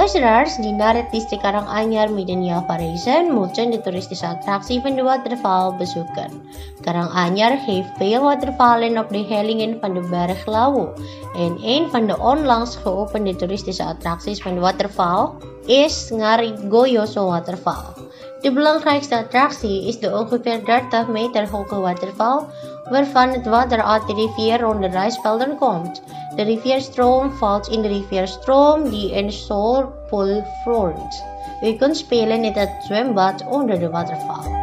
Luisteraars die naar het district Karanganyar midden Java reizen, moeten de toeristische attractie van de waterval bezoeken. Karanganyar heeft veel watervallen op de hellingen van de berg Lawu. En een van de onlangs geopende toeristische attracties van de waterval is Ngarigoyoso waterval. De belangrijkste attractie is de ongeveer 30 meter hoge waterval, waarvan het water uit de rivier rond de rijstvelden komt. De rivierstroom valt in de rivierstroom die een soorpool vormt. U kunt spelen in het zwembad onder de waterval.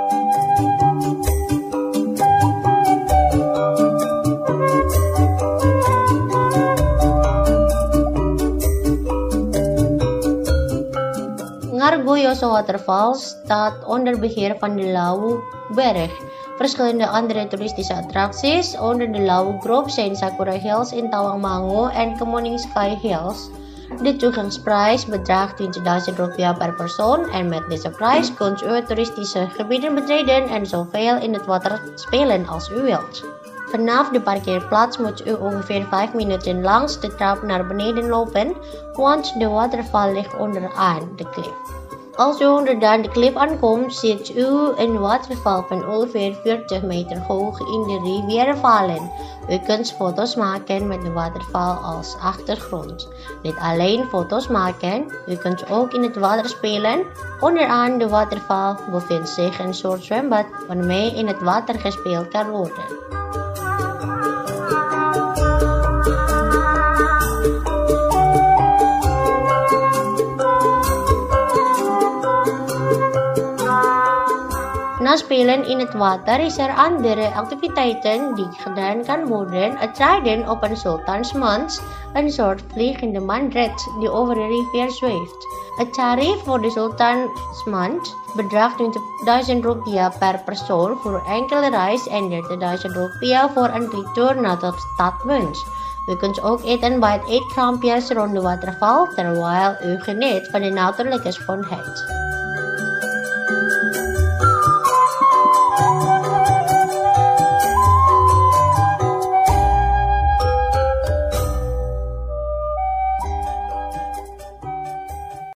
Ngarigoyoso waterval staat onder beheer van de Lawu-berg. Verschillende andere toeristische attracties onder de Lawu Groep zijn Sakura Hills in Tawangmangu en Kemuning Sky Hills. De toegangsprijs bedraagt Rp20.000 per persoon en met deze prijs kunt u toeristische gebieden betreden en zoveel in het water spelen als u wilt. Vanaf de parkeerplaats moet u ongeveer 5 minuten langs de trap naar beneden lopen, want de waterval ligt onderaan de klif. Als u onderaan de klif aankomt, ziet u een waterval van ongeveer 40 meter hoog in de rivier vallen. U kunt foto's maken met de waterval als achtergrond. Niet alleen foto's maken, u kunt ook in het water spelen. Onderaan de waterval bevindt zich een soort zwembad waarmee in het water gespeeld kan worden. Na spelen in het water is er andere activiteiten die gedaan kan worden. Het rijden op een sultansmand, een soort vliegende mandret die over de rivier zweeft. Het tarief voor de sultansmand bedraagt Rp20.000 per persoon voor enkele reis en Rp30.000 voor een retour naar de stad Munt. U kunt ook eten bij het eetkrampjes rond de waterval terwijl u geniet van de natuurlijke schoonheid.